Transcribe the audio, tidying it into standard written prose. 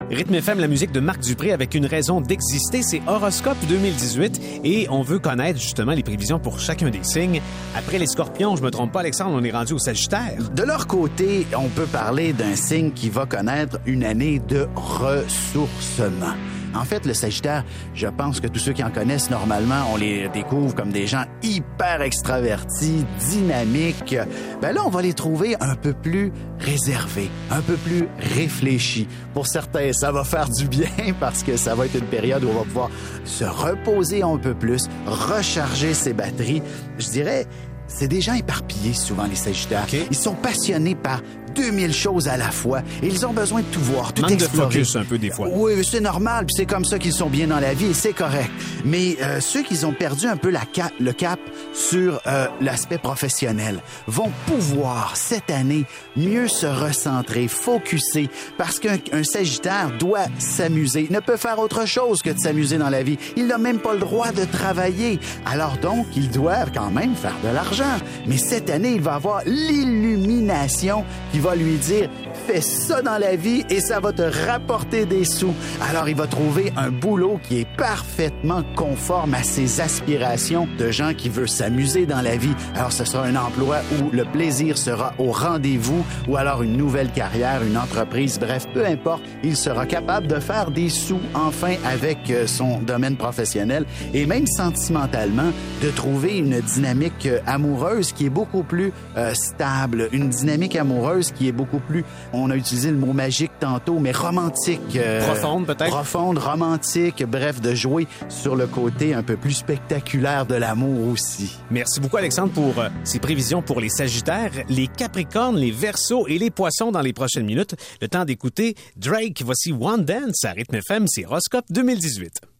Rythme FM, la musique de Marc Dupré avec une raison d'exister, c'est Horoscope 2018 et on veut connaître justement les prévisions pour chacun des signes. Après les Scorpions, je me trompe pas Alexandre, on est rendu au Sagittaire. De leur côté, on peut parler d'un signe qui va connaître une année de ressourcement. En fait, le Sagittaire, je pense que tous ceux qui en connaissent normalement, on les découvre comme des gens hyper extravertis, dynamiques. Ben là, on va les trouver un peu plus réservés, un peu plus réfléchis. Pour certains, ça va faire du bien parce que ça va être une période où on va pouvoir se reposer un peu plus, recharger ses batteries. Je dirais, c'est des gens éparpillés souvent, les Sagittaires. Okay. Ils sont passionnés par 2000 choses à la fois. Et ils ont besoin de tout voir, tout explorer. Manque de focus un peu des fois. Oui, c'est normal, puis c'est comme ça qu'ils sont bien dans la vie et c'est correct. Mais ceux qui ont perdu un peu le cap sur l'aspect professionnel vont pouvoir, cette année, mieux se recentrer, focuser, parce qu'un Sagittaire doit s'amuser. Il ne peut faire autre chose que de s'amuser dans la vie. Il n'a même pas le droit de travailler. Alors donc, ils doivent quand même faire de l'argent. Mais cette année, il va avoir l'illumination qui va lui dire « Fais ça dans la vie et ça va te rapporter des sous. » Alors, il va trouver un boulot qui est parfaitement conforme à ses aspirations de gens qui veulent s'amuser dans la vie. Alors, ce sera un emploi où le plaisir sera au rendez-vous ou alors une nouvelle carrière, une entreprise. Bref, peu importe, il sera capable de faire des sous enfin avec son domaine professionnel et même sentimentalement de trouver une dynamique amoureuse qui est beaucoup plus stable, une dynamique amoureuse qui est beaucoup plus, on a utilisé le mot magique tantôt, mais romantique. Profonde peut-être? Profonde, romantique, bref, de jouer sur le côté un peu plus spectaculaire de l'amour aussi. Merci beaucoup Alexandre pour ces prévisions pour les Sagittaires, les Capricornes, les Verseaux et les Poissons dans les prochaines minutes. Le temps d'écouter Drake, voici One Dance à Rythme FM, c'est Horoscope 2018.